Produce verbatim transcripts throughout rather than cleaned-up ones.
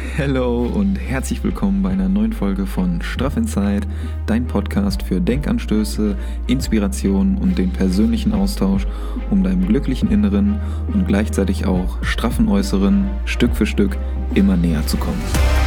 Hello und herzlich willkommen bei einer neuen Folge von Straff Inside, dein Podcast für Denkanstöße, Inspiration und den persönlichen Austausch, um deinem glücklichen Inneren und gleichzeitig auch straffen Äußeren Stück für Stück immer näher zu kommen.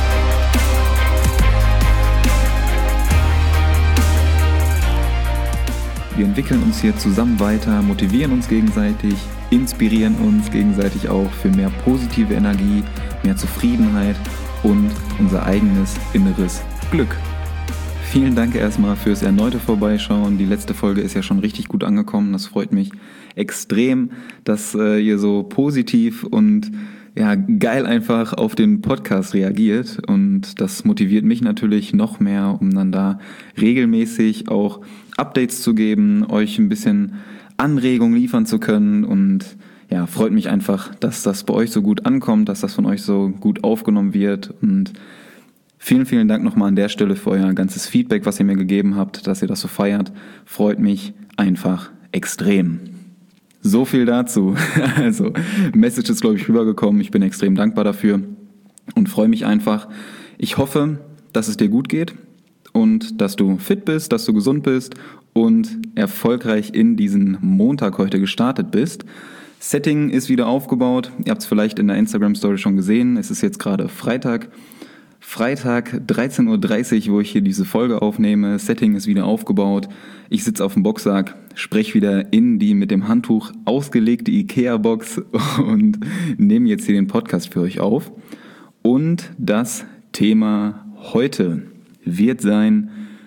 Wir entwickeln uns hier zusammen weiter, motivieren uns gegenseitig, inspirieren uns gegenseitig auch für mehr positive Energie, mehr Zufriedenheit und unser eigenes inneres Glück. Vielen Dank erstmal fürs erneute Vorbeischauen. Die letzte Folge ist ja schon richtig gut angekommen. Das freut mich extrem, dass äh, ihr so positiv und ja, geil einfach auf den Podcast reagiert, und das motiviert mich natürlich noch mehr, um dann da regelmäßig auch Updates zu geben, euch ein bisschen Anregungen liefern zu können, und ja, freut mich einfach, dass das bei euch so gut ankommt, dass das von euch so gut aufgenommen wird, und vielen, vielen Dank nochmal an der Stelle für euer ganzes Feedback, was ihr mir gegeben habt, dass ihr das so feiert, freut mich einfach extrem. So viel dazu. Also, Message ist, glaube ich, rübergekommen. Ich bin extrem dankbar dafür und freue mich einfach. Ich hoffe, dass es dir gut geht und dass du fit bist, dass du gesund bist und erfolgreich in diesen Montag heute gestartet bist. Setting ist wieder aufgebaut. Ihr habt es vielleicht in der Instagram-Story schon gesehen. Es ist jetzt gerade Freitag. Freitag dreizehn Uhr dreißig, wo ich hier diese Folge aufnehme. Setting ist wieder aufgebaut. Ich sitze auf dem Boxsack, spreche wieder in die mit dem Handtuch ausgelegte Ikea-Box und nehme jetzt hier den Podcast für euch auf. Und das Thema heute wird sein,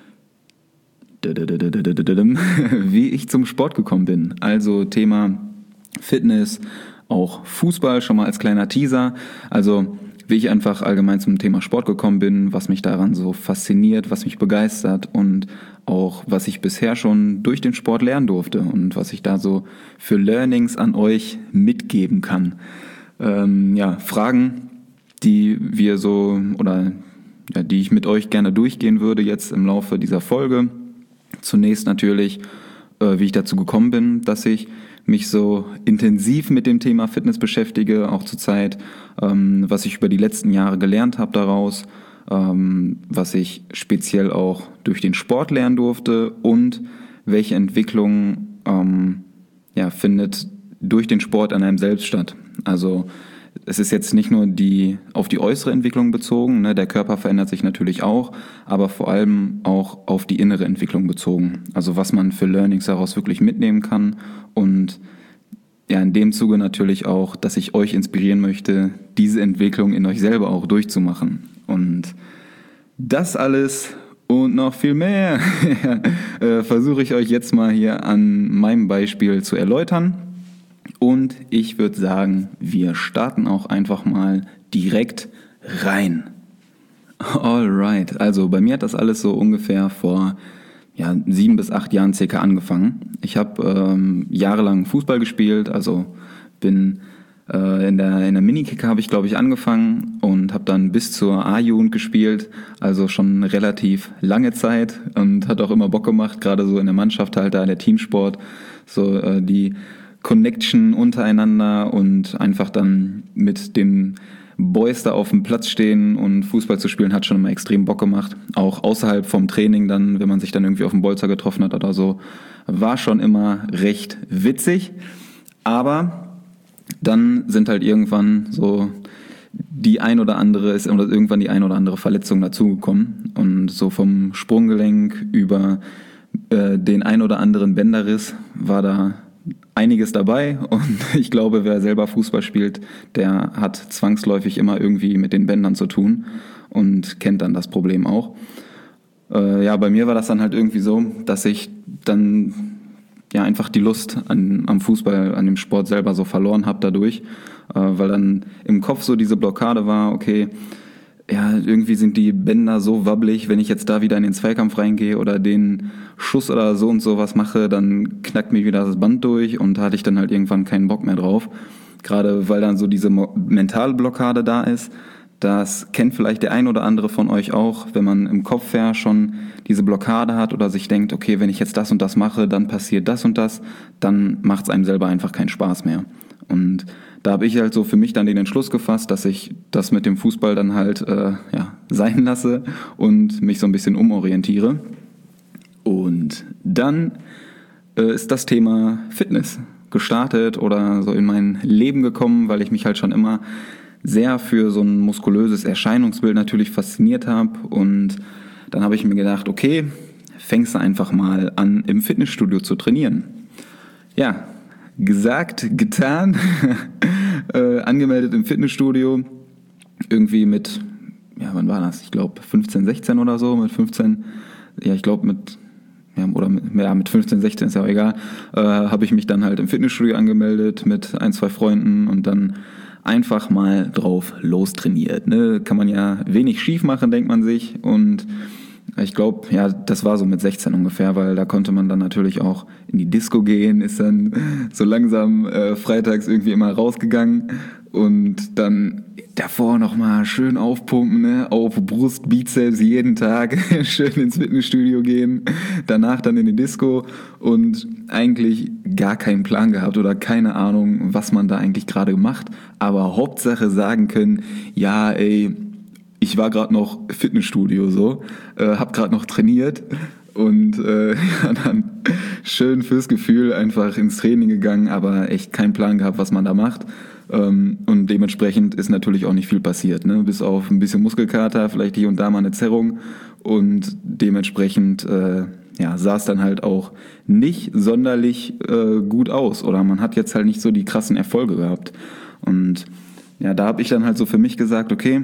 wie ich zum Sport gekommen bin. Also Thema Fitness, auch Fußball, schon mal als kleiner Teaser. Also wie ich einfach allgemein zum Thema Sport gekommen bin, was mich daran so fasziniert, was mich begeistert und auch was ich bisher schon durch den Sport lernen durfte und was ich da so für Learnings an euch mitgeben kann. Ähm, ja, Fragen, die wir so oder ja, die ich mit euch gerne durchgehen würde jetzt im Laufe dieser Folge. Zunächst natürlich, äh, wie ich dazu gekommen bin, dass ich mich so intensiv mit dem Thema Fitness beschäftige, auch zur Zeit, ähm, was ich über die letzten Jahre gelernt habe daraus, ähm, was ich speziell auch durch den Sport lernen durfte und welche Entwicklung ähm, ja, findet durch den Sport an einem selbst statt. Also es ist jetzt nicht nur die auf die äußere Entwicklung bezogen, ne, der Körper verändert sich natürlich auch, aber vor allem auch auf die innere Entwicklung bezogen. Also was man für Learnings daraus wirklich mitnehmen kann, und ja, in dem Zuge natürlich auch, dass ich euch inspirieren möchte, diese Entwicklung in euch selber auch durchzumachen. Und das alles und noch viel mehr äh, versuche ich euch jetzt mal hier an meinem Beispiel zu erläutern. Und ich würde sagen, wir starten auch einfach mal direkt rein. Alright, also bei mir hat das alles so ungefähr vor ja, sieben bis acht Jahren circa angefangen. Ich habe ähm, jahrelang Fußball gespielt, also bin äh, in der in der Minikicker habe ich glaube ich angefangen und habe dann bis zur A-Jugend gespielt, also schon relativ lange Zeit, und hat auch immer Bock gemacht, gerade so in der Mannschaft halt da, der Teamsport, so äh, die Connection untereinander und einfach dann mit den Boys da auf dem Platz stehen und Fußball zu spielen, hat schon immer extrem Bock gemacht. Auch außerhalb vom Training dann, wenn man sich dann irgendwie auf dem Bolzer getroffen hat oder so, war schon immer recht witzig. Aber dann sind halt irgendwann so die ein oder andere, ist oder irgendwann die ein oder andere Verletzung dazugekommen. Und so vom Sprunggelenk über äh, den ein oder anderen Bänderriss war da einiges dabei, und ich glaube, wer selber Fußball spielt, der hat zwangsläufig immer irgendwie mit den Bändern zu tun und kennt dann das Problem auch. Äh, ja, bei mir war das dann halt irgendwie so, dass ich dann ja einfach die Lust an, am Fußball, an dem Sport selber so verloren habe dadurch, äh, weil dann im Kopf so diese Blockade war, okay, ja, irgendwie sind die Bänder so wabbelig, wenn ich jetzt da wieder in den Zweikampf reingehe oder den Schuss oder so und sowas mache, dann knackt mir wieder das Band durch, und da hatte ich dann halt irgendwann keinen Bock mehr drauf. Gerade weil dann so diese mentale Blockade da ist. Das kennt vielleicht der ein oder andere von euch auch, wenn man im Kopf ja schon diese Blockade hat oder sich denkt, okay, wenn ich jetzt das und das mache, dann passiert das und das, dann macht es einem selber einfach keinen Spaß mehr. Und da habe ich halt so für mich dann den Entschluss gefasst, dass ich das mit dem Fußball dann halt äh, ja, sein lasse und mich so ein bisschen umorientiere. Und dann äh, ist das Thema Fitness gestartet oder so in mein Leben gekommen, weil ich mich halt schon immer sehr für so ein muskulöses Erscheinungsbild natürlich fasziniert habe. Und dann habe ich mir gedacht, okay, fängst du einfach mal an, im Fitnessstudio zu trainieren. Ja, gesagt, getan, äh, angemeldet im Fitnessstudio, irgendwie mit, ja, wann war das? Ich glaube fünfzehn, sechzehn oder so, mit fünfzehn, ja, ich glaube mit, ja, oder mit, ja, mit fünfzehn, sechzehn ist ja auch egal, äh, habe ich mich dann halt im Fitnessstudio angemeldet mit ein, zwei Freunden und dann einfach mal drauf lostrainiert. Ne? Kann man ja wenig schief machen, denkt man sich, und ich glaube, ja, das war so mit sechzehn ungefähr, weil da konnte man dann natürlich auch in die Disco gehen, ist dann so langsam äh, freitags irgendwie immer rausgegangen und dann davor nochmal schön aufpumpen, ne? Auf Brust, Bizeps jeden Tag, schön ins Fitnessstudio gehen, danach dann in die Disco und eigentlich gar keinen Plan gehabt oder keine Ahnung, was man da eigentlich gerade macht, aber Hauptsache sagen können, ja, ey, ich war gerade noch Fitnessstudio so, äh, hab gerade noch trainiert und äh, ja, dann schön fürs Gefühl einfach ins Training gegangen, aber echt keinen Plan gehabt, was man da macht. Ähm, und dementsprechend ist natürlich auch nicht viel passiert, ne? Bis auf ein bisschen Muskelkater, vielleicht hier und da mal eine Zerrung und dementsprechend äh, ja, sah es dann halt auch nicht sonderlich äh, gut aus oder man hat jetzt halt nicht so die krassen Erfolge gehabt. Und ja, da habe ich dann halt so für mich gesagt, okay,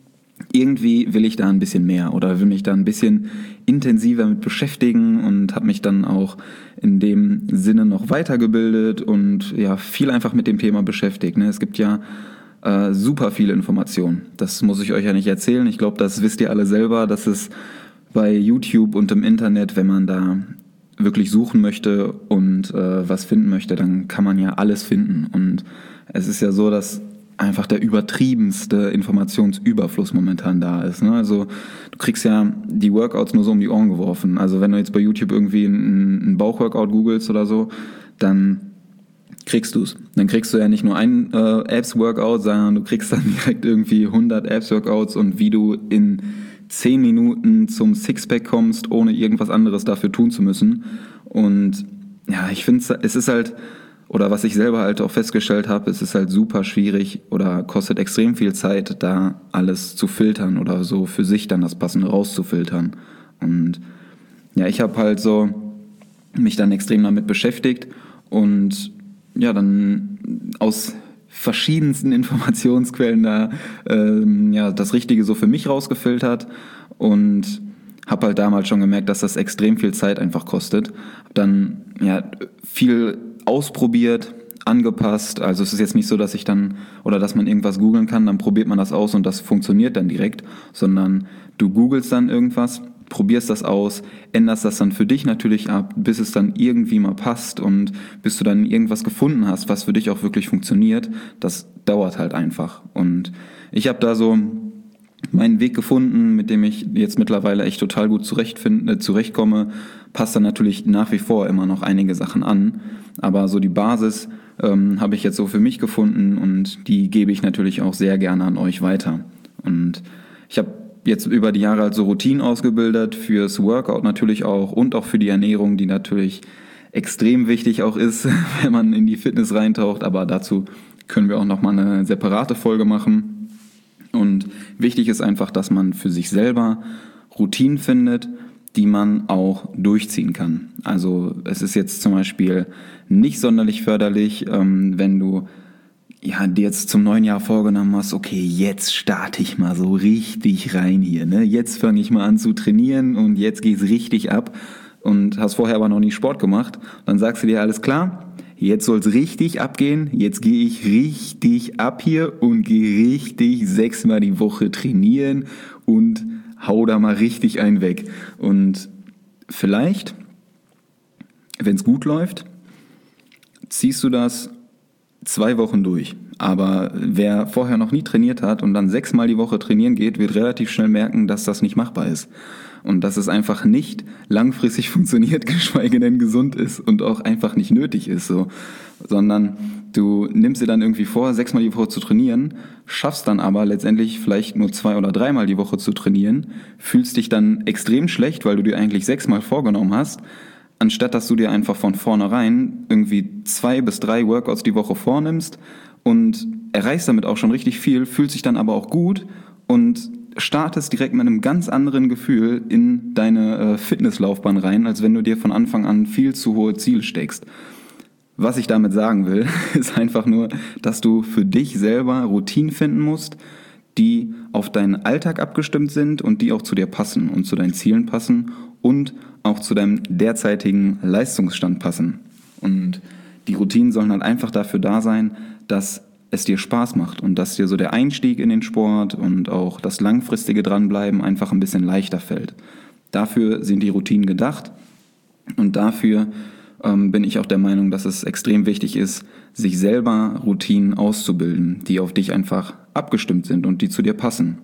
irgendwie will ich da ein bisschen mehr oder will mich da ein bisschen intensiver mit beschäftigen und habe mich dann auch in dem Sinne noch weitergebildet und ja, viel einfach mit dem Thema beschäftigt. Ne? Es gibt ja äh, super viele Informationen. Das muss ich euch ja nicht erzählen. Ich glaube, das wisst ihr alle selber, dass es bei YouTube und im Internet, wenn man da wirklich suchen möchte und äh, was finden möchte, dann kann man ja alles finden. Und es ist ja so, dass einfach der übertriebenste Informationsüberfluss momentan da ist. Ne? Also du kriegst ja die Workouts nur so um die Ohren geworfen. Also wenn du jetzt bei YouTube irgendwie einen Bauchworkout googelst oder so, dann kriegst du es. Dann kriegst du ja nicht nur ein äh, Abs-Workout, sondern du kriegst dann direkt irgendwie hundert Abs-Workouts und wie du in zehn Minuten zum Sixpack kommst, ohne irgendwas anderes dafür tun zu müssen. Und ja, ich finde, es ist halt, oder was ich selber halt auch festgestellt habe, es ist halt super schwierig oder kostet extrem viel Zeit, da alles zu filtern oder so für sich dann das Passende rauszufiltern. Und ja, ich habe halt so mich dann extrem damit beschäftigt und ja, dann aus verschiedensten Informationsquellen da ähm, ja, das Richtige so für mich rausgefiltert und habe halt damals schon gemerkt, dass das extrem viel Zeit einfach kostet. Hab dann ja viel ausprobiert, angepasst. Also es ist jetzt nicht so, dass ich dann oder dass man irgendwas googeln kann, dann probiert man das aus und das funktioniert dann direkt, sondern du googelst dann irgendwas, probierst das aus, änderst das dann für dich natürlich ab, bis es dann irgendwie mal passt und bis du dann irgendwas gefunden hast, was für dich auch wirklich funktioniert. Das dauert halt einfach. Und ich habe da so meinen Weg gefunden, mit dem ich jetzt mittlerweile echt total gut zurechtfinde, zurechtkomme, passt dann natürlich nach wie vor immer noch einige Sachen an, aber so die Basis ähm, habe ich jetzt so für mich gefunden und die gebe ich natürlich auch sehr gerne an euch weiter. Und ich habe jetzt über die Jahre halt so Routinen ausgebildet, fürs Workout natürlich auch und auch für die Ernährung, die natürlich extrem wichtig auch ist, wenn man in die Fitness reintaucht, aber dazu können wir auch nochmal eine separate Folge machen. Und wichtig ist einfach, dass man für sich selber Routinen findet, die man auch durchziehen kann. Also es ist jetzt zum Beispiel nicht sonderlich förderlich, ähm, wenn du ja, dir jetzt zum neuen Jahr vorgenommen hast, okay, jetzt starte ich mal so richtig rein hier, ne? Jetzt fange ich mal an zu trainieren und jetzt geht's richtig ab und hast vorher aber noch nie Sport gemacht. Dann sagst du dir, alles klar, jetzt soll's richtig abgehen, jetzt gehe ich richtig ab hier und gehe richtig sechsmal die Woche trainieren und hau da mal richtig einen weg. Und vielleicht, wenn's gut läuft, ziehst du das zwei Wochen durch. Aber wer vorher noch nie trainiert hat und dann sechsmal die Woche trainieren geht, wird relativ schnell merken, dass das nicht machbar ist. Und dass es einfach nicht langfristig funktioniert, geschweige denn gesund ist und auch einfach nicht nötig ist, so. Sondern du nimmst dir dann irgendwie vor, sechsmal die Woche zu trainieren, schaffst dann aber letztendlich vielleicht nur zwei oder dreimal die Woche zu trainieren, fühlst dich dann extrem schlecht, weil du dir eigentlich sechsmal vorgenommen hast, anstatt dass du dir einfach von vornherein irgendwie zwei bis drei Workouts die Woche vornimmst und erreichst damit auch schon richtig viel, fühlst dich dann aber auch gut und startest direkt mit einem ganz anderen Gefühl in deine äh, Fitnesslaufbahn rein, als wenn du dir von Anfang an viel zu hohe Ziele steckst. Was ich damit sagen will, ist einfach nur, dass du für dich selber Routinen finden musst, die auf deinen Alltag abgestimmt sind und die auch zu dir passen und zu deinen Zielen passen und auch zu deinem derzeitigen Leistungsstand passen. Und die Routinen sollen halt einfach dafür da sein, dass es dir Spaß macht und dass dir so der Einstieg in den Sport und auch das langfristige Dranbleiben einfach ein bisschen leichter fällt. Dafür sind die Routinen gedacht und dafür ähm, bin ich auch der Meinung, dass es extrem wichtig ist, sich selber Routinen auszubilden, die auf dich einfach abgestimmt sind und die zu dir passen.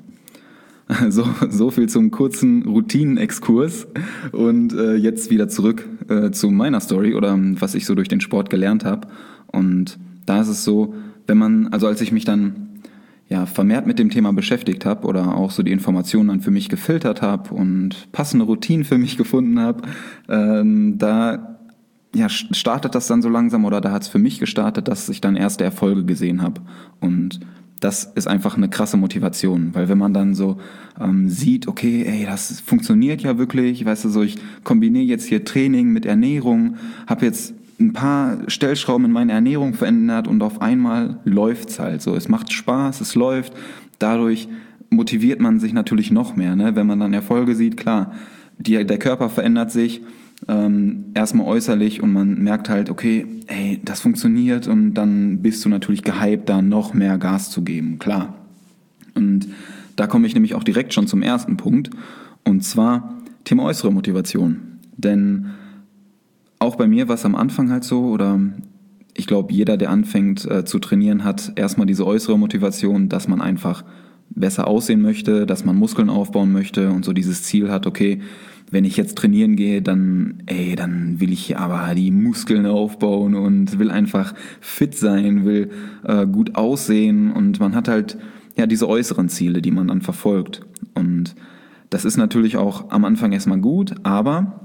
So, so viel zum kurzen Routinenexkurs und äh, jetzt wieder zurück äh, zu meiner Story oder was ich so durch den Sport gelernt habe. Und da ist es so, wenn man, also als ich mich dann ja vermehrt mit dem Thema beschäftigt habe oder auch so die Informationen dann für mich gefiltert habe und passende Routinen für mich gefunden habe, ähm, da ja, startet das dann so langsam oder da hat es für mich gestartet, dass ich dann erste Erfolge gesehen habe. Und das ist einfach eine krasse Motivation, weil wenn man dann so ähm, sieht, okay, ey, das funktioniert ja wirklich, weißt du, so ich kombiniere jetzt hier Training mit Ernährung, habe jetzt ein paar Stellschrauben in meiner Ernährung verändert und auf einmal läuft's halt so. Es macht Spaß, es läuft, dadurch motiviert man sich natürlich noch mehr, ne? Wenn man dann Erfolge sieht, klar, die, der Körper verändert sich, Ähm, erstmal äußerlich und man merkt halt, okay, ey, das funktioniert und dann bist du natürlich gehypt, da noch mehr Gas zu geben, klar. Und da komme ich nämlich auch direkt schon zum ersten Punkt und zwar Thema äußere Motivation. Denn auch bei mir war es am Anfang halt so, oder ich glaube, jeder, der anfängt äh, zu trainieren, hat erstmal diese äußere Motivation, dass man einfach besser aussehen möchte, dass man Muskeln aufbauen möchte und so dieses Ziel hat, okay, wenn ich jetzt trainieren gehe, dann, ey, dann will ich aber die Muskeln aufbauen und will einfach fit sein, will äh, gut aussehen und man hat halt ja diese äußeren Ziele, die man dann verfolgt. Und das ist natürlich auch am Anfang erstmal gut, aber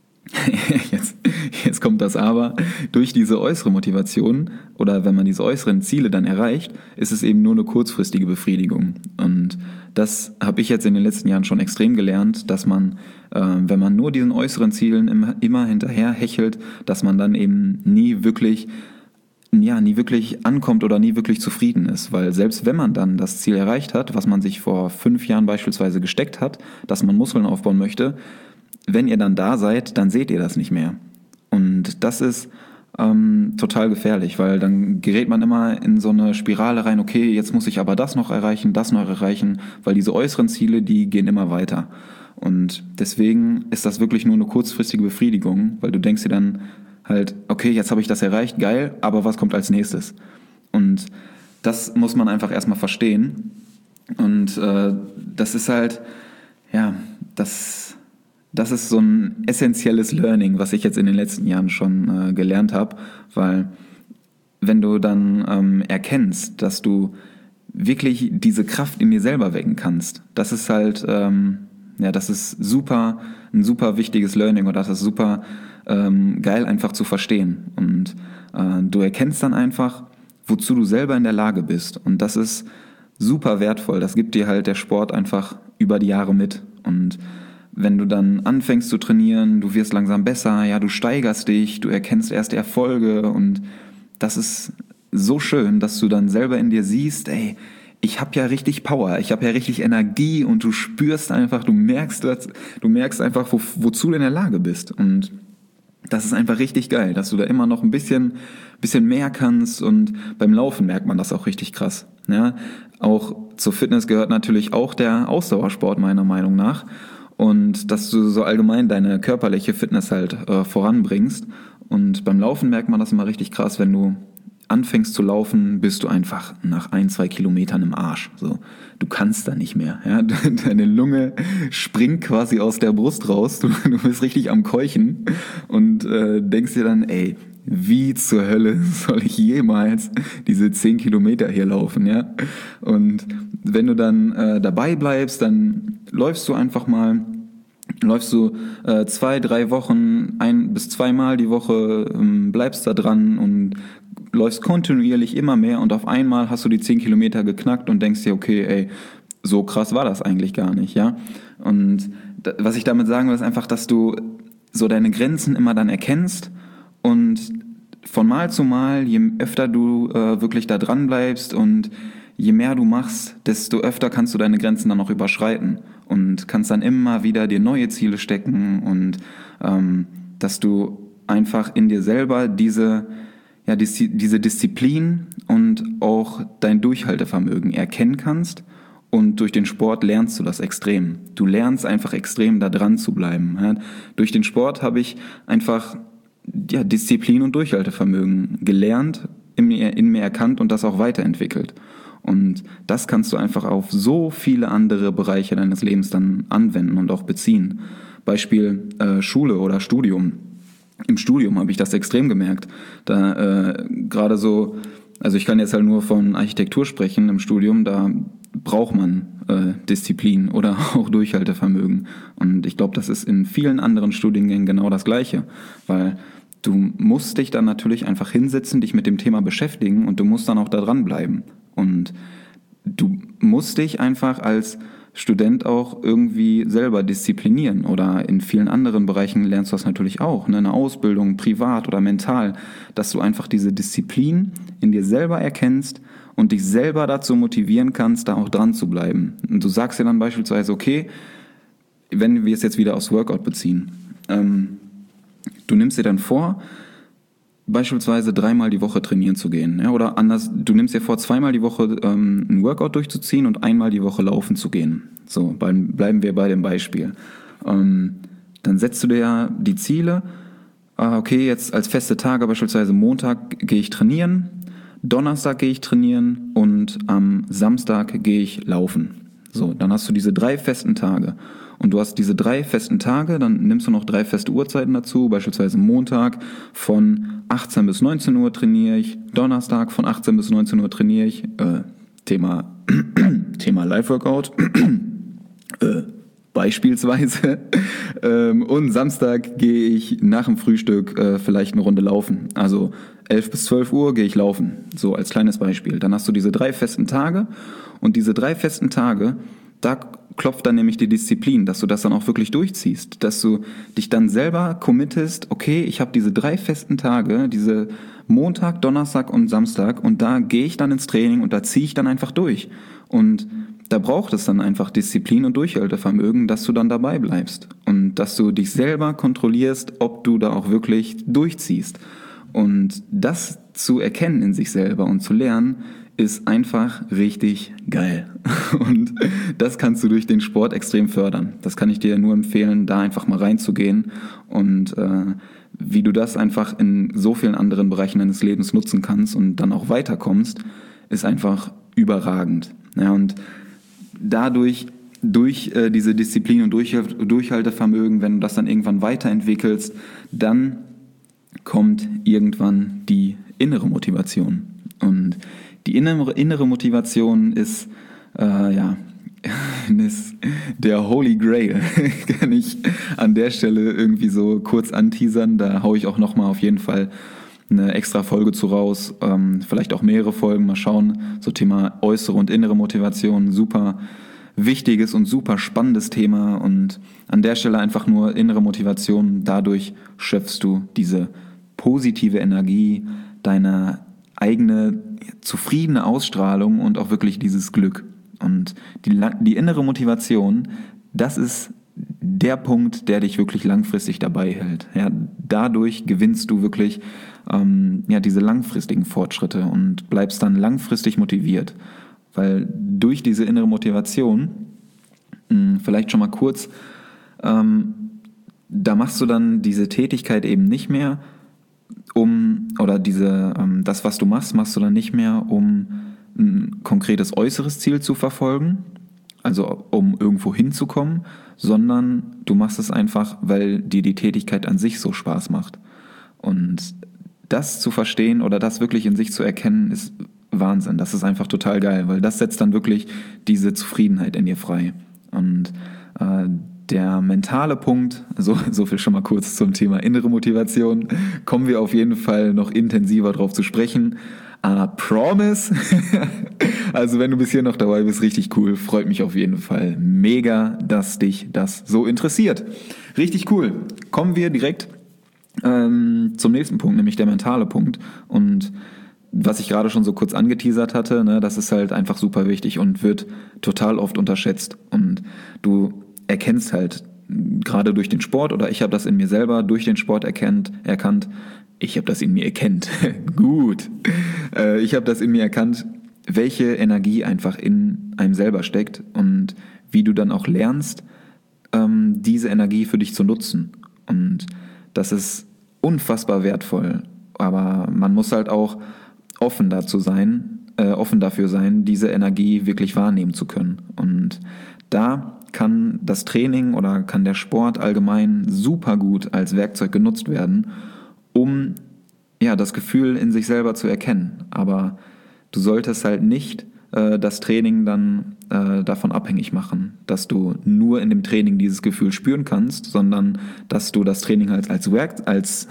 jetzt, jetzt kommt das Aber, durch diese äußere Motivation oder wenn man diese äußeren Ziele dann erreicht, ist es eben nur eine kurzfristige Befriedigung. Und das habe ich jetzt in den letzten Jahren schon extrem gelernt, dass man, äh, wenn man nur diesen äußeren Zielen immer, immer hinterher hechelt, dass man dann eben nie wirklich, ja, nie wirklich ankommt oder nie wirklich zufrieden ist. Weil selbst wenn man dann das Ziel erreicht hat, was man sich vor fünf Jahren beispielsweise gesteckt hat, dass man Muskeln aufbauen möchte, wenn ihr dann da seid, dann seht ihr das nicht mehr. Und das ist ähm, total gefährlich, weil dann gerät man immer in so eine Spirale rein, okay, jetzt muss ich aber das noch erreichen, das noch erreichen, weil diese äußeren Ziele, die gehen immer weiter. Und deswegen ist das wirklich nur eine kurzfristige Befriedigung, weil du denkst dir dann halt, okay, jetzt habe ich das erreicht, geil, aber was kommt als nächstes? Und das muss man einfach erstmal verstehen. Und äh, das ist halt, ja, das... Das ist so ein essentielles Learning, was ich jetzt in den letzten Jahren schon äh, gelernt habe, weil wenn du dann ähm, erkennst, dass du wirklich diese Kraft in dir selber wecken kannst, das ist halt, ähm, ja, das ist super, ein super wichtiges Learning oder das ist super ähm, geil einfach zu verstehen. Und äh, du erkennst dann einfach, wozu du selber in der Lage bist und das ist super wertvoll. Das gibt dir halt der Sport einfach über die Jahre mit und wenn du dann anfängst zu trainieren, du wirst langsam besser, ja, du steigerst dich, du erkennst erste Erfolge und das ist so schön, dass du dann selber in dir siehst, ey, ich habe ja richtig Power, ich habe ja richtig Energie und du spürst einfach, du merkst, du merkst einfach, wo, wozu du in der Lage bist und das ist einfach richtig geil, dass du da immer noch ein bisschen, bisschen mehr kannst und beim Laufen merkt man das auch richtig krass. Ja? Auch zur Fitness gehört natürlich auch der Ausdauersport meiner Meinung nach. Und dass du so allgemein deine körperliche Fitness halt äh, voranbringst. Und beim Laufen merkt man das immer richtig krass, wenn du anfängst zu laufen, bist du einfach nach ein, zwei Kilometern im Arsch. So, du kannst da nicht mehr. Ja? Deine Lunge springt quasi aus der Brust raus. Du, du bist richtig am Keuchen und äh, denkst dir dann, ey, wie zur Hölle soll ich jemals diese zehn Kilometer hier laufen, ja? Und wenn du dann äh, dabei bleibst, dann läufst du einfach mal, läufst du äh, zwei, drei Wochen, ein bis zweimal die Woche, ähm, bleibst da dran und läufst kontinuierlich immer mehr und auf einmal hast du die zehn Kilometer geknackt und denkst dir, okay, ey, so krass war das eigentlich gar nicht, ja? Und da, was ich damit sagen will, ist einfach, dass du so deine Grenzen immer dann erkennst und von Mal zu Mal, je öfter du äh, wirklich da dran bleibst und je mehr du machst, desto öfter kannst du deine Grenzen dann auch überschreiten und kannst dann immer wieder dir neue Ziele stecken und ähm, dass du einfach in dir selber diese, ja, die, diese Disziplin und auch dein Durchhaltevermögen erkennen kannst. Und durch den Sport lernst du das extrem. Du lernst einfach extrem, da dran zu bleiben. Ja, durch den Sport habe ich einfach ja, Disziplin und Durchhaltevermögen gelernt, in mir, in mir erkannt und das auch weiterentwickelt. Und das kannst du einfach auf so viele andere Bereiche deines Lebens dann anwenden und auch beziehen. Beispiel äh, Schule oder Studium. Im Studium habe ich das extrem gemerkt. Da äh, gerade so, also ich kann jetzt halt nur von Architektur sprechen im Studium, da braucht man äh, Disziplin oder auch Durchhaltevermögen. Und ich glaube, das ist in vielen anderen Studiengängen genau das Gleiche, weil du musst dich dann natürlich einfach hinsetzen, dich mit dem Thema beschäftigen und du musst dann auch da dranbleiben. Und du musst dich einfach als Student auch irgendwie selber disziplinieren oder in vielen anderen Bereichen lernst du das natürlich auch, ne? Eine Ausbildung, privat oder mental, dass du einfach diese Disziplin in dir selber erkennst und dich selber dazu motivieren kannst, da auch dran zu bleiben. Und du sagst dir dann beispielsweise, okay, wenn wir es jetzt wieder aufs Workout beziehen, ähm, du nimmst dir dann vor, beispielsweise dreimal die Woche trainieren zu gehen. Ja, oder anders, du nimmst dir vor, zweimal die Woche ähm, ein Workout durchzuziehen und einmal die Woche laufen zu gehen. So, beim, bleiben wir bei dem Beispiel. Ähm, dann setzt du dir ja die Ziele, äh, okay, jetzt als feste Tage, beispielsweise Montag gehe ich trainieren, Donnerstag gehe ich trainieren und am Samstag gehe ich laufen. So, dann hast du diese drei festen Tage. Und du hast diese drei festen Tage, dann nimmst du noch drei feste Uhrzeiten dazu, beispielsweise Montag von achtzehn bis neunzehn Uhr trainiere ich, Donnerstag von achtzehn bis neunzehn Uhr trainiere ich, äh, Thema, Thema Live-Workout, äh, beispielsweise, ähm, und Samstag gehe ich nach dem Frühstück äh, vielleicht eine Runde laufen, also elf bis zwölf Uhr gehe ich laufen, so als kleines Beispiel. Dann hast du diese drei festen Tage und diese drei festen Tage, da klopft dann nämlich die Disziplin, dass du das dann auch wirklich durchziehst, dass du dich dann selber committest, okay, ich habe diese drei festen Tage, diese Montag, Donnerstag und Samstag und da gehe ich dann ins Training und da ziehe ich dann einfach durch. Und da braucht es dann einfach Disziplin und Durchhaltevermögen, dass du dann dabei bleibst und dass du dich selber kontrollierst, ob du da auch wirklich durchziehst. Und das zu erkennen in sich selber und zu lernen, ist einfach richtig geil. Und das kannst du durch den Sport extrem fördern. Das kann ich dir nur empfehlen, da einfach mal reinzugehen und äh, wie du das einfach in so vielen anderen Bereichen deines Lebens nutzen kannst und dann auch weiterkommst, ist einfach überragend. Ja, und dadurch, durch äh, diese Disziplin und durch, Durchhaltevermögen, wenn du das dann irgendwann weiterentwickelst, dann kommt irgendwann die innere Motivation. Und die innere, innere Motivation ist, äh, ja, ist der Holy Grail. Kann ich an der Stelle irgendwie so kurz anteasern. Da haue ich auch nochmal auf jeden Fall eine extra Folge zu raus. Ähm, vielleicht auch mehrere Folgen, mal schauen. So Thema äußere und innere Motivation, super wichtiges und super spannendes Thema. Und an der Stelle einfach nur innere Motivation. Dadurch schöpfst du diese positive Energie, deine eigene zufriedene Ausstrahlung und auch wirklich dieses Glück. Und die, die innere Motivation, das ist der Punkt, der dich wirklich langfristig dabei hält. Ja, dadurch gewinnst du wirklich ähm, ja, diese langfristigen Fortschritte und bleibst dann langfristig motiviert. Weil durch diese innere Motivation, mh, vielleicht schon mal kurz, ähm, da machst du dann diese Tätigkeit eben nicht mehr, um oder diese, ähm, das, was du machst, machst du dann nicht mehr, um ein konkretes äußeres Ziel zu verfolgen, also um irgendwo hinzukommen, sondern du machst es einfach, weil dir die Tätigkeit an sich so Spaß macht. Und das zu verstehen oder das wirklich in sich zu erkennen, ist Wahnsinn. Das ist einfach total geil, weil das setzt dann wirklich diese Zufriedenheit in dir frei. Und äh, der mentale Punkt, so, so viel schon mal kurz zum Thema innere Motivation, kommen wir auf jeden Fall noch intensiver drauf zu sprechen. I promise. Also wenn du bis hier noch dabei bist, richtig cool. Freut mich auf jeden Fall mega, dass dich das so interessiert. Richtig cool. Kommen wir direkt ähm, zum nächsten Punkt, nämlich der mentale Punkt. Und was ich gerade schon so kurz angeteasert hatte, ne, das ist halt einfach super wichtig und wird total oft unterschätzt. Und du erkennst halt gerade durch den Sport, oder ich habe das in mir selber durch den Sport erkannt, erkannt, ich habe das in mir erkannt, gut, äh, ich habe das in mir erkannt, welche Energie einfach in einem selber steckt und wie du dann auch lernst, ähm, diese Energie für dich zu nutzen. Und das ist unfassbar wertvoll, aber man muss halt auch offen dazu sein, äh, offen dafür sein, diese Energie wirklich wahrnehmen zu können. Und da kann das Training oder kann der Sport allgemein super gut als Werkzeug genutzt werden, um ja das Gefühl in sich selber zu erkennen. Aber du solltest halt nicht äh, das Training dann äh, davon abhängig machen, dass du nur in dem Training dieses Gefühl spüren kannst, sondern dass du das Training halt als Werk als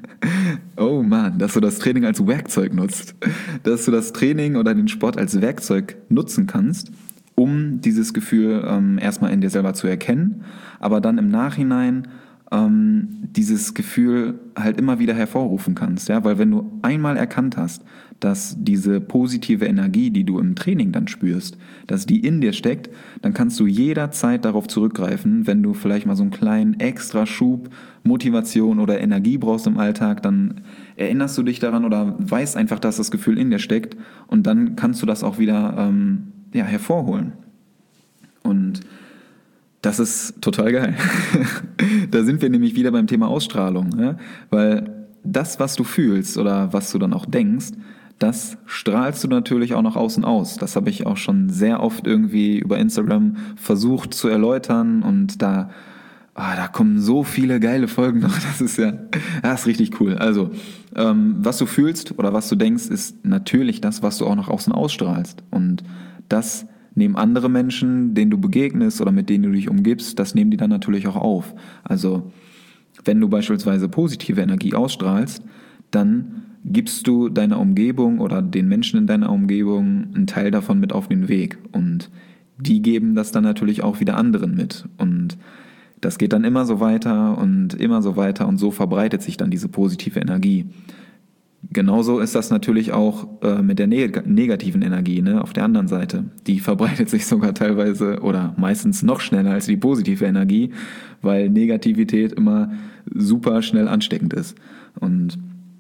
oh Mann, dass du das Training als Werkzeug nutzt, dass du das Training oder den Sport als Werkzeug nutzen kannst, um dieses Gefühl ähm, erstmal in dir selber zu erkennen, aber dann im Nachhinein ähm, dieses Gefühl halt immer wieder hervorrufen kannst, ja, weil wenn du einmal erkannt hast, dass diese positive Energie, die du im Training dann spürst, dass die in dir steckt, dann kannst du jederzeit darauf zurückgreifen, wenn du vielleicht mal so einen kleinen extra Schub Motivation oder Energie brauchst im Alltag, dann erinnerst du dich daran oder weißt einfach, dass das Gefühl in dir steckt und dann kannst du das auch wieder ähm, ja, hervorholen. Und das ist total geil. Da sind wir nämlich wieder beim Thema Ausstrahlung, ja? Weil das, was du fühlst oder was du dann auch denkst, das strahlst du natürlich auch nach außen aus. Das habe ich auch schon sehr oft irgendwie über Instagram versucht zu erläutern und da, ah, da kommen so viele geile Folgen noch. Das ist ja, das ist richtig cool. Also, ähm, was du fühlst oder was du denkst, ist natürlich das, was du auch nach außen ausstrahlst. Und das nehmen andere Menschen, denen du begegnest oder mit denen du dich umgibst, das nehmen die dann natürlich auch auf. Also, wenn du beispielsweise positive Energie ausstrahlst, dann gibst du deiner Umgebung oder den Menschen in deiner Umgebung einen Teil davon mit auf den Weg. Und die geben das dann natürlich auch wieder anderen mit. Und das geht dann immer so weiter und immer so weiter und so verbreitet sich dann diese positive Energie. Genauso ist das natürlich auch äh, mit der neg- negativen Energie, ne, auf der anderen Seite. Die verbreitet sich sogar teilweise oder meistens noch schneller als die positive Energie, weil Negativität immer super schnell ansteckend ist. Und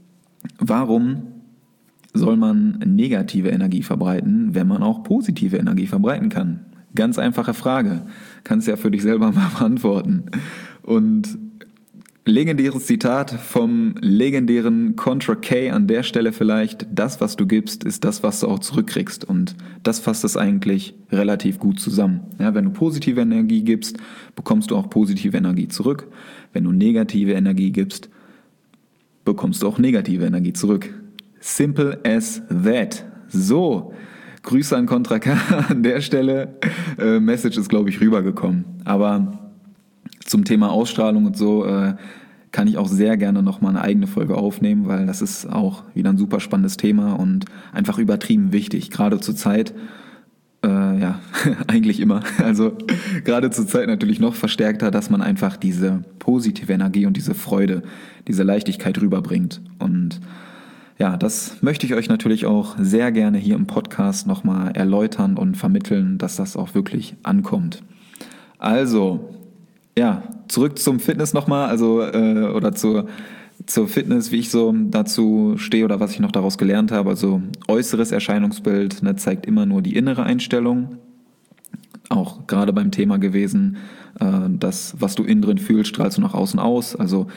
warum soll man negative Energie verbreiten, wenn man auch positive Energie verbreiten kann? Ganz einfache Frage. Kannst ja für dich selber mal beantworten. Und legendäres Zitat vom legendären Contra K an der Stelle vielleicht: Das, was du gibst, ist das, was du auch zurückkriegst. Und das fasst es eigentlich relativ gut zusammen. Ja, wenn du positive Energie gibst, bekommst du auch positive Energie zurück. Wenn du negative Energie gibst, bekommst du auch negative Energie zurück. Simple as that. So, Grüße an Contra K an der Stelle. Äh, Message ist, glaube ich, rübergekommen. Aber zum Thema Ausstrahlung und so äh, kann ich auch sehr gerne nochmal eine eigene Folge aufnehmen, weil das ist auch wieder ein super spannendes Thema und einfach übertrieben wichtig. Gerade zur Zeit, äh, ja, eigentlich immer. Also gerade zur Zeit natürlich noch verstärkter, dass man einfach diese positive Energie und diese Freude, diese Leichtigkeit rüberbringt. Und ja, das möchte ich euch natürlich auch sehr gerne hier im Podcast nochmal erläutern und vermitteln, dass das auch wirklich ankommt. Also, ja, zurück zum Fitness nochmal, also äh, oder zur, zur Fitness, wie ich so dazu stehe oder was ich noch daraus gelernt habe. Also äußeres Erscheinungsbild, ne, zeigt immer nur die innere Einstellung. Auch gerade beim Thema gewesen, äh, das, was du innen drin fühlst, strahlst du nach außen aus. Also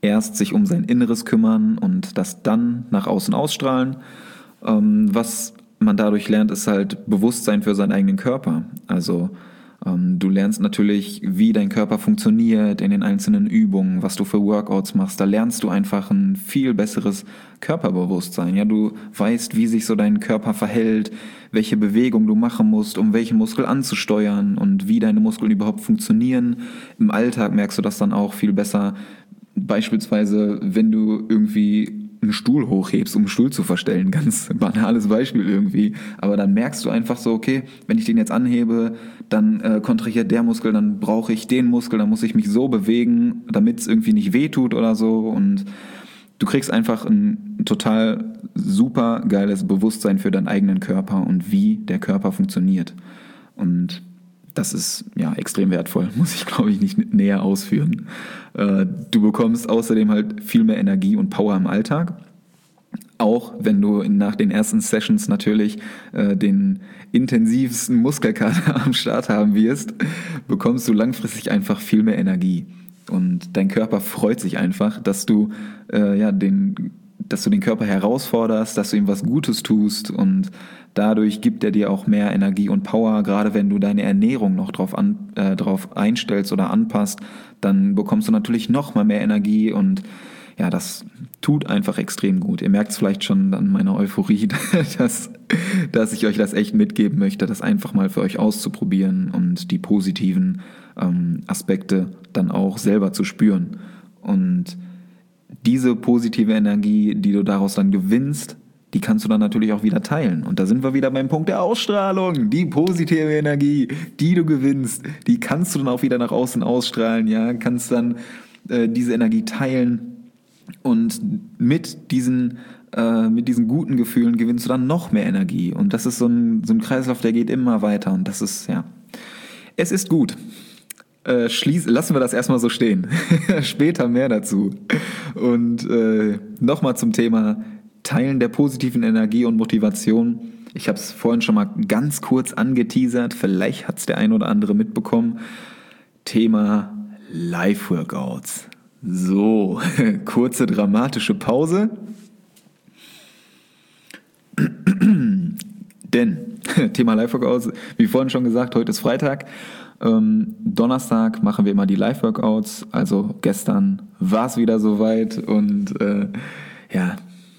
erst sich um sein Inneres kümmern und das dann nach außen ausstrahlen. Ähm, was man dadurch lernt, ist halt Bewusstsein für seinen eigenen Körper. Also ähm, du lernst natürlich, wie dein Körper funktioniert in den einzelnen Übungen, was du für Workouts machst. Da lernst du einfach ein viel besseres Körperbewusstsein. Ja, du weißt, wie sich so dein Körper verhält, welche Bewegung du machen musst, um welchen Muskel anzusteuern und wie deine Muskeln überhaupt funktionieren. Im Alltag merkst du das dann auch viel besser. Beispielsweise, wenn du irgendwie einen Stuhl hochhebst, um einen Stuhl zu verstellen. Ganz banales Beispiel irgendwie. Aber dann merkst du einfach so, okay, wenn ich den jetzt anhebe, dann äh, kontrahiert der Muskel, dann brauche ich den Muskel, dann muss ich mich so bewegen, damit es irgendwie nicht wehtut oder so. Und du kriegst einfach ein total super geiles Bewusstsein für deinen eigenen Körper und wie der Körper funktioniert. Und das ist ja extrem wertvoll, muss ich glaube ich nicht näher ausführen. Äh, du bekommst außerdem halt viel mehr Energie und Power im Alltag. Auch wenn du nach den ersten Sessions natürlich äh, den intensivsten Muskelkater am Start haben wirst, bekommst du langfristig einfach viel mehr Energie. Und dein Körper freut sich einfach, dass du äh, ja den dass du den Körper herausforderst, dass du ihm was Gutes tust und dadurch gibt er dir auch mehr Energie und Power. Gerade wenn du deine Ernährung noch drauf, an, äh, drauf einstellst oder anpasst, dann bekommst du natürlich noch mal mehr Energie und ja, das tut einfach extrem gut. Ihr merkt es vielleicht schon an meiner Euphorie, dass, dass ich euch das echt mitgeben möchte, das einfach mal für euch auszuprobieren und die positiven ähm, Aspekte dann auch selber zu spüren. Und diese positive Energie, die du daraus dann gewinnst, die kannst du dann natürlich auch wieder teilen. Und da sind wir wieder beim Punkt der Ausstrahlung. Die positive Energie, die du gewinnst, die kannst du dann auch wieder nach außen ausstrahlen, ja, kannst dann äh, diese Energie teilen und mit diesen, äh, mit diesen guten Gefühlen gewinnst du dann noch mehr Energie. Und das ist so ein, so ein Kreislauf, der geht immer weiter und das ist, ja, es ist gut. Äh, schließ, lassen wir das erstmal so stehen. Später mehr dazu. Und äh, nochmal zum Thema Teilen der positiven Energie und Motivation. Ich habe es vorhin schon mal ganz kurz angeteasert. Vielleicht hat es der ein oder andere mitbekommen. Thema Live-Workouts. So, kurze dramatische Pause. Denn Thema Live-Workouts, wie vorhin schon gesagt, heute ist Freitag. Ähm, Donnerstag machen wir immer die Live-Workouts, also gestern war es wieder soweit und äh, ja,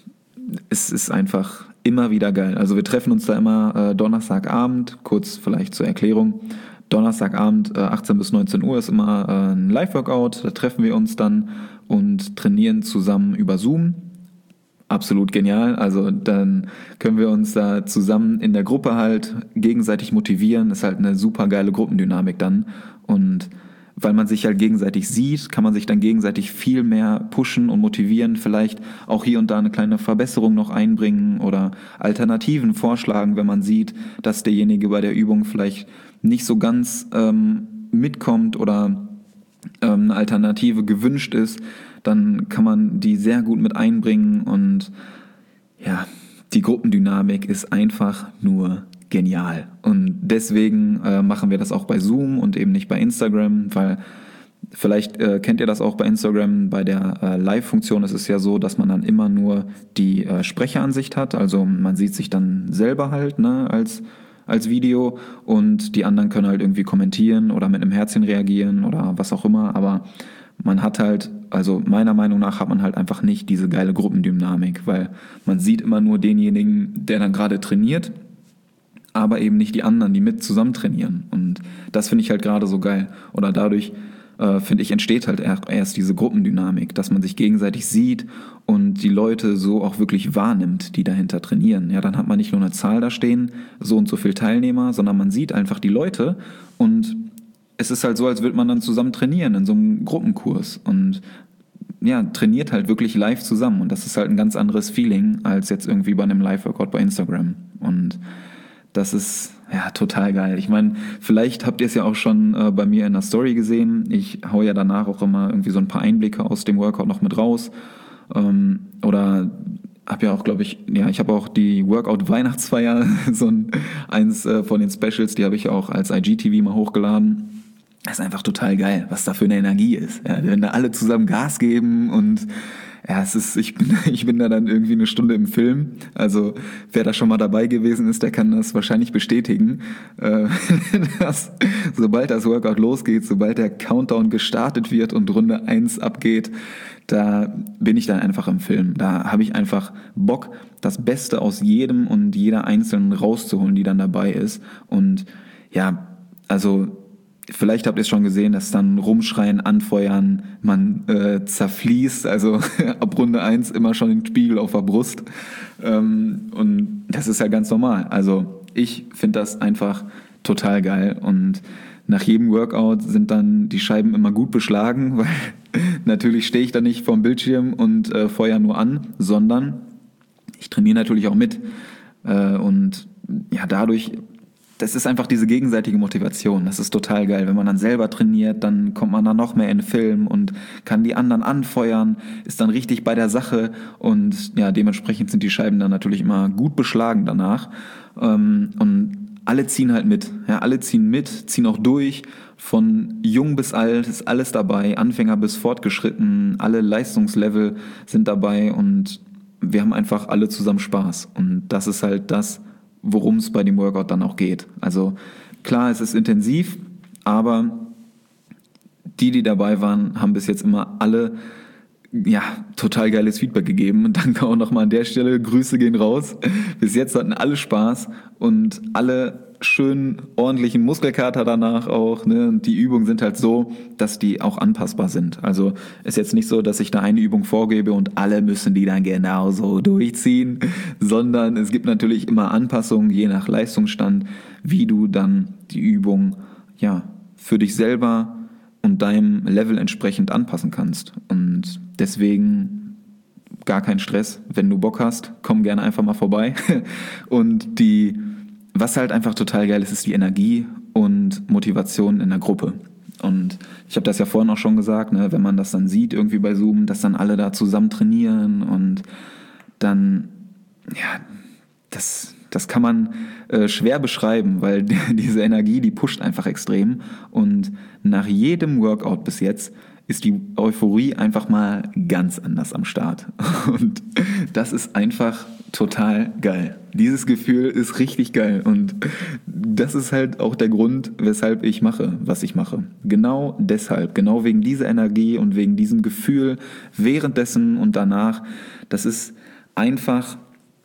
es ist einfach immer wieder geil. Also wir treffen uns da immer äh, Donnerstagabend, kurz vielleicht zur Erklärung. Donnerstagabend äh, achtzehn bis neunzehn Uhr ist immer äh, ein Live-Workout, da treffen wir uns dann und trainieren zusammen über Zoom. Absolut genial, also dann können wir uns da zusammen in der Gruppe halt gegenseitig motivieren, ist halt eine super geile Gruppendynamik dann und weil man sich halt gegenseitig sieht, kann man sich dann gegenseitig viel mehr pushen und motivieren, vielleicht auch hier und da eine kleine Verbesserung noch einbringen oder Alternativen vorschlagen, wenn man sieht, dass derjenige bei der Übung vielleicht nicht so ganz ähm, mitkommt oder ähm, eine Alternative gewünscht ist, dann kann man die sehr gut mit einbringen und ja, die Gruppendynamik ist einfach nur genial. Und deswegen äh, machen wir das auch bei Zoom und eben nicht bei Instagram, weil vielleicht äh, kennt ihr das auch bei Instagram, bei der äh, Live-Funktion ist es ja so, dass man dann immer nur die äh, Sprecheransicht hat, also man sieht sich dann selber halt, ne, als als Video und die anderen können halt irgendwie kommentieren oder mit einem Herzchen reagieren oder was auch immer, aber man hat halt, also meiner Meinung nach hat man halt einfach nicht diese geile Gruppendynamik, weil man sieht immer nur denjenigen, der dann gerade trainiert, aber eben nicht die anderen, die mit zusammen trainieren und das finde ich halt gerade so geil oder dadurch äh, finde ich, entsteht halt erst diese Gruppendynamik, dass man sich gegenseitig sieht und die Leute so auch wirklich wahrnimmt, die dahinter trainieren. Ja, dann hat man nicht nur eine Zahl da stehen, so und so viele Teilnehmer, sondern man sieht einfach die Leute und es ist halt so, als würde man dann zusammen trainieren in so einem Gruppenkurs und ja, trainiert halt wirklich live zusammen und das ist halt ein ganz anderes Feeling als jetzt irgendwie bei einem Live-Workout bei Instagram und das ist ja total geil. Ich meine, vielleicht habt ihr es ja auch schon äh, bei mir in der Story gesehen. Ich hau ja danach auch immer irgendwie so ein paar Einblicke aus dem Workout noch mit raus. Ähm, oder habe ja auch, glaube ich, ja, ich habe auch die Workout-Weihnachtsfeier, so ein, eins äh, von den Specials, die habe ich auch als I G T V mal hochgeladen. das ist einfach total geil, was da für eine Energie ist. Ja, wenn da alle zusammen Gas geben und ja, es ist, ich bin, ich bin da dann irgendwie eine Stunde im Film. Also wer da schon mal dabei gewesen ist, der kann das wahrscheinlich bestätigen. Äh, dass, sobald das Workout losgeht, sobald der Countdown gestartet wird und Runde eins abgeht, da bin ich dann einfach im Film. Da habe ich einfach Bock, das Beste aus jedem und jeder Einzelnen rauszuholen, die dann dabei ist. Und ja, also vielleicht habt ihr es schon gesehen, dass dann rumschreien, anfeuern, man äh, zerfließt, also ab Runde eins immer schon den Spiegel auf der Brust. Ähm, und das ist ja ganz normal. Also ich finde das einfach total geil. Und nach jedem Workout sind dann die Scheiben immer gut beschlagen, weil natürlich stehe ich da nicht vorm Bildschirm und äh, feuer nur an, sondern ich trainiere natürlich auch mit. Äh, und ja, dadurch... Das ist einfach diese gegenseitige Motivation. Das ist total geil. Wenn man dann selber trainiert, dann kommt man dann noch mehr in den Film und kann die anderen anfeuern, ist dann richtig bei der Sache und ja, dementsprechend sind die Scheiben dann natürlich immer gut beschlagen danach. Und alle ziehen halt mit. Ja, alle ziehen mit, ziehen auch durch. Von jung bis alt ist alles dabei, Anfänger bis fortgeschritten, alle Leistungslevel sind dabei und wir haben einfach alle zusammen Spaß. Und das ist halt das, worum es bei dem Workout dann auch geht. Also klar, es ist intensiv, aber die, die dabei waren, haben bis jetzt immer alle ja, total geiles Feedback gegeben. Und danke auch nochmal an der Stelle, Grüße gehen raus. Bis jetzt hatten alle Spaß und alle schön ordentlichen Muskelkater danach auch. Ne? Und die Übungen sind halt so, dass die auch anpassbar sind. Also ist jetzt nicht so, dass ich da eine Übung vorgebe und alle müssen die dann genauso durchziehen, sondern es gibt natürlich immer Anpassungen, je nach Leistungsstand, wie du dann die Übung ja für dich selber und deinem Level entsprechend anpassen kannst. Und deswegen gar kein Stress. Wenn du Bock hast, komm gerne einfach mal vorbei. Und die Was halt einfach total geil ist, ist die Energie und Motivation in der Gruppe. Und ich habe das ja vorhin auch schon gesagt, ne, wenn man das dann sieht irgendwie bei Zoom, dass dann alle da zusammen trainieren und dann, ja, das, das kann man äh, schwer beschreiben, weil die, diese Energie, die pusht einfach extrem. Und nach jedem Workout bis jetzt ist die Euphorie einfach mal ganz anders am Start. Und das ist einfach total geil. Dieses Gefühl ist richtig geil und das ist halt auch der Grund, weshalb ich mache, was ich mache. Genau deshalb, genau wegen dieser Energie und wegen diesem Gefühl währenddessen und danach. Das ist einfach,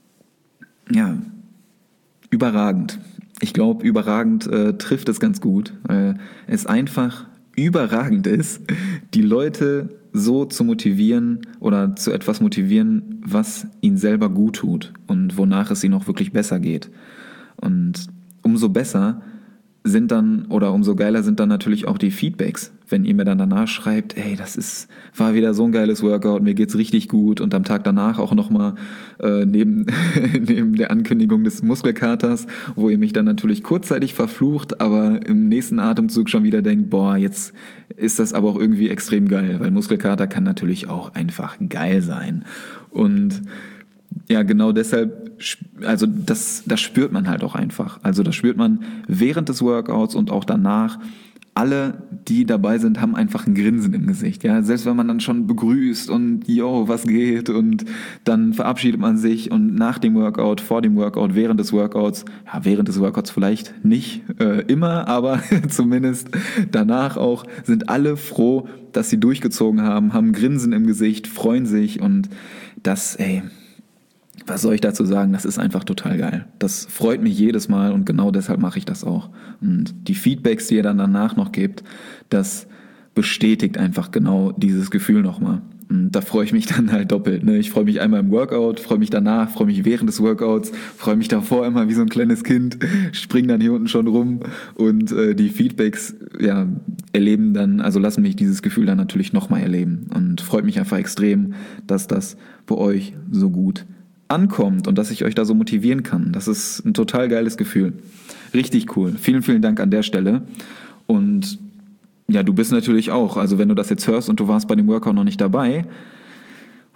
ja, überragend. Ich glaube, überragend äh, trifft es ganz gut, weil es einfach überragend ist, die Leute so zu motivieren oder zu etwas motivieren, was ihnen selber gut tut und wonach es ihnen auch wirklich besser geht. Und umso besser sind dann oder umso geiler sind dann natürlich auch die Feedbacks, wenn ihr mir dann danach schreibt, ey, das ist war wieder so ein geiles Workout, mir geht's richtig gut und am Tag danach auch nochmal äh, neben, neben der Ankündigung des Muskelkaters, wo ihr mich dann natürlich kurzzeitig verflucht, aber im nächsten Atemzug schon wieder denkt, boah, jetzt ist das aber auch irgendwie extrem geil, weil Muskelkater kann natürlich auch einfach geil sein. Und ja, genau deshalb, also das, das spürt man halt auch einfach. Also das spürt man während des Workouts und auch danach. Alle, die dabei sind, haben einfach ein Grinsen im Gesicht. Ja, selbst wenn man dann schon begrüßt und yo, was geht und dann verabschiedet man sich und nach dem Workout, vor dem Workout, während des Workouts, ja, während des Workouts vielleicht nicht äh, immer, aber zumindest danach auch sind alle froh, dass sie durchgezogen haben, haben ein Grinsen im Gesicht, freuen sich und das, ey, was soll ich dazu sagen? Das ist einfach total geil. Das freut mich jedes Mal und genau deshalb mache ich das auch. Und die Feedbacks, die ihr dann danach noch gebt, das bestätigt einfach genau dieses Gefühl nochmal. Und da freue ich mich dann halt doppelt. Ne? Ich freue mich einmal im Workout, freue mich danach, freue mich während des Workouts, freue mich davor immer wie so ein kleines Kind, spring dann hier unten schon rum und äh, die Feedbacks ja, erleben dann, also lassen mich dieses Gefühl dann natürlich nochmal erleben. Und freut mich einfach extrem, dass das bei euch so gut ankommt und dass ich euch da so motivieren kann. Das ist ein total geiles Gefühl. Richtig cool. Vielen, vielen Dank an der Stelle. Und ja, du bist natürlich auch, also wenn du das jetzt hörst und du warst bei dem Workout noch nicht dabei,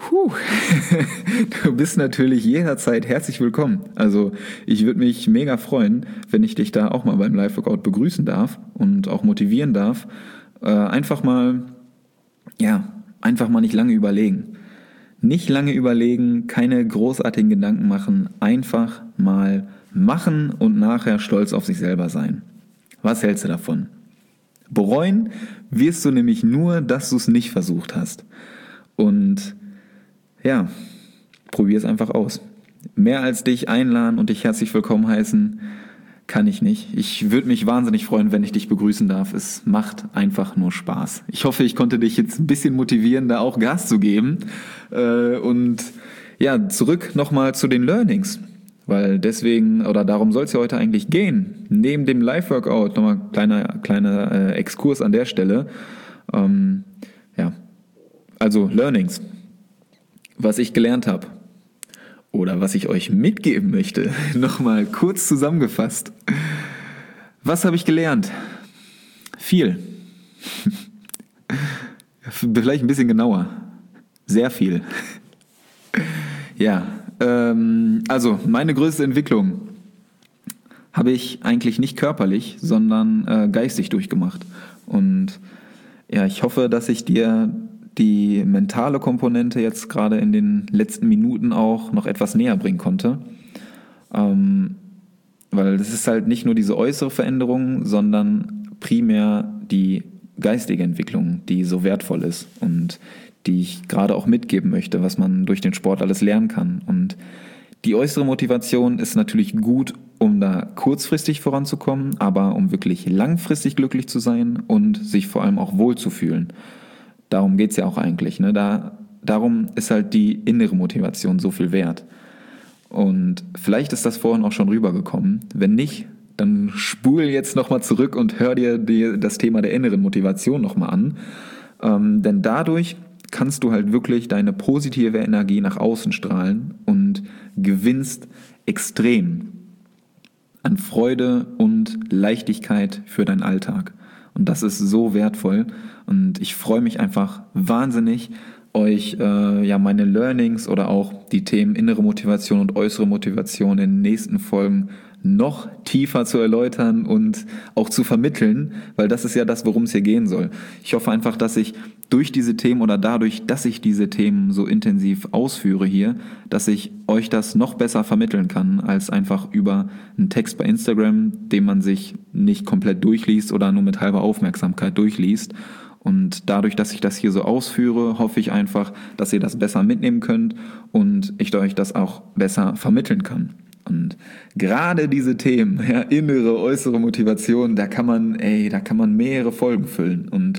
Puh, du bist natürlich jederzeit herzlich willkommen. Also ich würde mich mega freuen, wenn ich dich da auch mal beim Live-Workout begrüßen darf und auch motivieren darf. Äh, einfach mal, ja, einfach mal nicht lange überlegen. Nicht lange überlegen, keine großartigen Gedanken machen, einfach mal machen und nachher stolz auf sich selber sein. Was hältst du davon? Bereuen wirst du nämlich nur, dass du es nicht versucht hast. Und ja, probier es einfach aus. Mehr als dich einladen und dich herzlich willkommen heißen, kann ich nicht. Ich würde mich wahnsinnig freuen, wenn ich dich begrüßen darf. Es macht einfach nur Spaß. Ich hoffe, ich konnte dich jetzt ein bisschen motivieren, da auch Gas zu geben. Und ja, zurück nochmal zu den Learnings. Weil deswegen, oder darum soll es ja heute eigentlich gehen. Neben dem Live-Workout, nochmal kleiner, kleiner äh, Exkurs an der Stelle. Ähm, ja, also Learnings. Was ich gelernt habe oder was ich euch mitgeben möchte, nochmal kurz zusammengefasst. Was habe ich gelernt? Viel. Vielleicht ein bisschen genauer. Sehr viel. Ja, ähm, also meine größte Entwicklung habe ich eigentlich nicht körperlich, sondern äh, geistig durchgemacht. Und ja, ich hoffe, dass ich dir die mentale Komponente jetzt gerade in den letzten Minuten auch noch etwas näher bringen konnte. Ähm, weil das ist halt nicht nur diese äußere Veränderung, sondern primär die geistige Entwicklung, die so wertvoll ist und die ich gerade auch mitgeben möchte, was man durch den Sport alles lernen kann. Und die äußere Motivation ist natürlich gut, um da kurzfristig voranzukommen, aber um wirklich langfristig glücklich zu sein und sich vor allem auch wohlzufühlen. Darum geht es ja auch eigentlich. Ne? Da, darum ist halt die innere Motivation so viel wert. Und vielleicht ist das vorhin auch schon rübergekommen. Wenn nicht, dann spul jetzt nochmal zurück und hör dir die, das Thema der inneren Motivation nochmal an. Ähm, denn dadurch kannst du halt wirklich deine positive Energie nach außen strahlen und gewinnst extrem an Freude und Leichtigkeit für deinen Alltag. Und das ist so wertvoll und ich freue mich einfach wahnsinnig, euch äh, ja meine Learnings oder auch die Themen innere Motivation und äußere Motivation in den nächsten Folgen noch tiefer zu erläutern und auch zu vermitteln, weil das ist ja das, worum es hier gehen soll. Ich hoffe einfach, dass ich durch diese Themen oder dadurch, dass ich diese Themen so intensiv ausführe hier, dass ich euch das noch besser vermitteln kann, als einfach über einen Text bei Instagram, den man sich nicht komplett durchliest oder nur mit halber Aufmerksamkeit durchliest. Und dadurch, dass ich das hier so ausführe, hoffe ich einfach, dass ihr das besser mitnehmen könnt und ich euch das auch besser vermitteln kann. Und gerade diese Themen, ja, innere, äußere Motivation, da kann man, ey, da kann man mehrere Folgen füllen. Und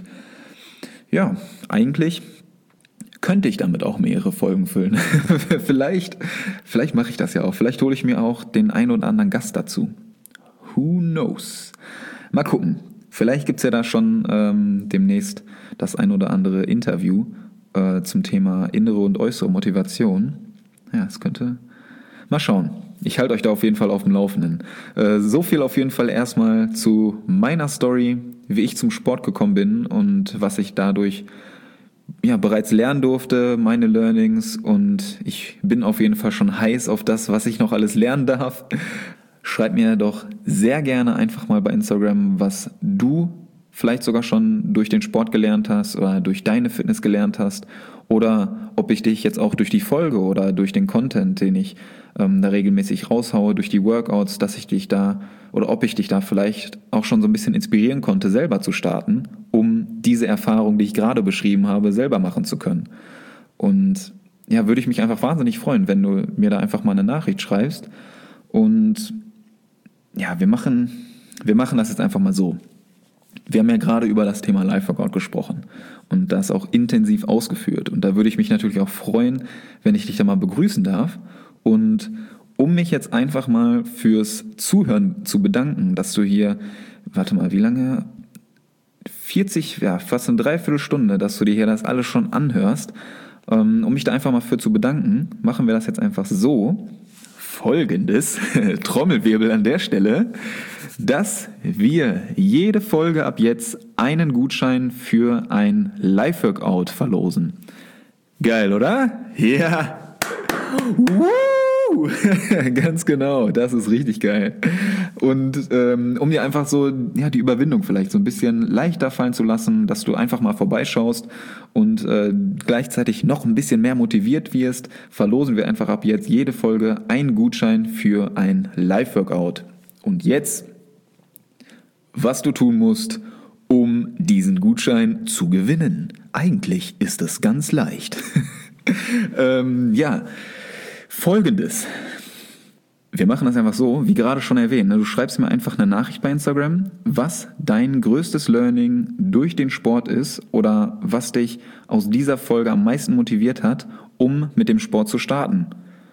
ja, eigentlich könnte ich damit auch mehrere Folgen füllen. vielleicht, vielleicht mache ich das ja auch. Vielleicht hole ich mir auch den einen oder anderen Gast dazu. Who knows? Mal gucken. Vielleicht gibt es ja da schon ähm, demnächst das ein oder andere Interview äh, zum Thema innere und äußere Motivation. Ja, es könnte... Mal schauen. Ich halte euch da auf jeden Fall auf dem Laufenden. Äh, so viel auf jeden Fall erstmal zu meiner Story, wie ich zum Sport gekommen bin und was ich dadurch ja, bereits lernen durfte, meine Learnings. Und ich bin auf jeden Fall schon heiß auf das, was ich noch alles lernen darf. Schreib mir doch sehr gerne einfach mal bei Instagram, was du vielleicht sogar schon durch den Sport gelernt hast oder durch deine Fitness gelernt hast oder ob ich dich jetzt auch durch die Folge oder durch den Content, den ich ähm, da regelmäßig raushaue, durch die Workouts, dass ich dich da oder ob ich dich da vielleicht auch schon so ein bisschen inspirieren konnte, selber zu starten, um diese Erfahrung, die ich gerade beschrieben habe, selber machen zu können. Und ja, würde ich mich einfach wahnsinnig freuen, wenn du mir da einfach mal eine Nachricht schreibst. Und ja, wir machen, wir machen das jetzt einfach mal so. Wir haben ja gerade über das Thema Live-Workout gesprochen und das auch intensiv ausgeführt. Und da würde ich mich natürlich auch freuen, wenn ich dich da mal begrüßen darf. Und um mich jetzt einfach mal fürs Zuhören zu bedanken, dass du hier, warte mal, wie lange? vierzig, ja, fast eine Dreiviertelstunde, dass du dir hier das alles schon anhörst. Um mich da einfach mal für zu bedanken, machen wir das jetzt einfach so. Folgendes, Trommelwirbel an der Stelle, dass wir jede Folge ab jetzt einen Gutschein für ein Live-Workout verlosen. Geil, oder? Ja. Woo! Ganz genau, das ist richtig geil. Und ähm, um dir einfach so ja, die Überwindung vielleicht so ein bisschen leichter fallen zu lassen, dass du einfach mal vorbeischaust und äh, gleichzeitig noch ein bisschen mehr motiviert wirst, verlosen wir einfach ab jetzt jede Folge einen Gutschein für ein Live-Workout. Und jetzt, was du tun musst, um diesen Gutschein zu gewinnen. Eigentlich ist es ganz leicht. ähm, ja, Folgendes. Wir machen das einfach so, wie gerade schon erwähnt. Du schreibst mir einfach eine Nachricht bei Instagram, was dein größtes Learning durch den Sport ist oder was dich aus dieser Folge am meisten motiviert hat, um mit dem Sport zu starten.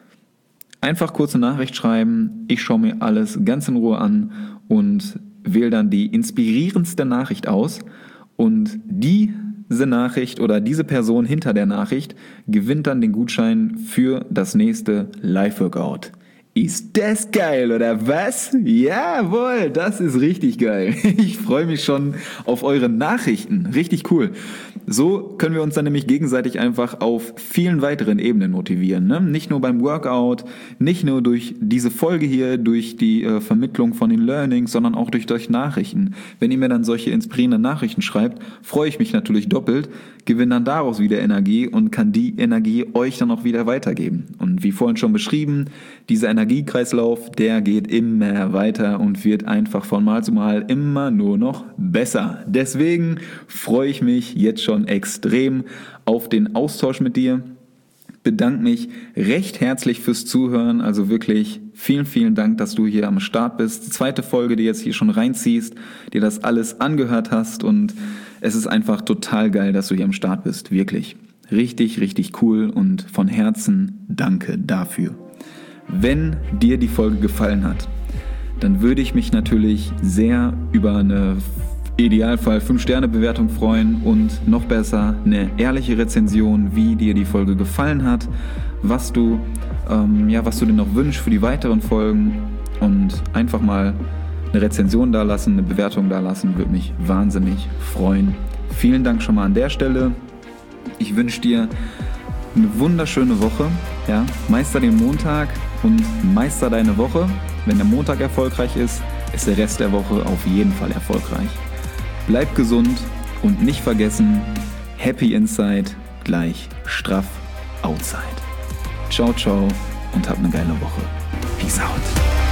Einfach kurze Nachricht schreiben, ich schaue mir alles ganz in Ruhe an und wähle dann die inspirierendste Nachricht aus und diese Nachricht oder diese Person hinter der Nachricht gewinnt dann den Gutschein für das nächste Live-Workout. Ist das geil, oder was? Jawohl, das ist richtig geil. Ich freue mich schon auf eure Nachrichten. Richtig cool. So können wir uns dann nämlich gegenseitig einfach auf vielen weiteren Ebenen motivieren. Ne? Nicht nur beim Workout, nicht nur durch diese Folge hier, durch die äh, Vermittlung von den Learnings, sondern auch durch euch Nachrichten. Wenn ihr mir dann solche inspirierenden Nachrichten schreibt, freue ich mich natürlich doppelt, gewinne dann daraus wieder Energie und kann die Energie euch dann auch wieder weitergeben. Und wie vorhin schon beschrieben, dieser Energiekreislauf, der geht immer weiter und wird einfach von Mal zu Mal immer nur noch besser. Deswegen freue ich mich jetzt schon extrem auf den Austausch mit dir. Bedanke mich recht herzlich fürs Zuhören. Also wirklich vielen, vielen Dank, dass du hier am Start bist. Die zweite Folge, die jetzt hier schon reinziehst, dir das alles angehört hast und es ist einfach total geil, dass du hier am Start bist. Wirklich. Richtig, richtig cool und von Herzen danke dafür. Wenn dir die Folge gefallen hat, dann würde ich mich natürlich sehr über eine Idealfall fünf Sterne Bewertung freuen und noch besser eine ehrliche Rezension, wie dir die Folge gefallen hat, was du, ähm, ja, was du dir noch wünschst für die weiteren Folgen und einfach mal eine Rezension da lassen, eine Bewertung da lassen, würde mich wahnsinnig freuen. Vielen Dank schon mal an der Stelle. Ich wünsche dir eine wunderschöne Woche. Ja, meister den Montag und meister deine Woche. Wenn der Montag erfolgreich ist, ist der Rest der Woche auf jeden Fall erfolgreich. Bleib gesund und nicht vergessen, Happy Inside gleich straff Outside. Ciao, ciao und hab eine geile Woche. Peace out.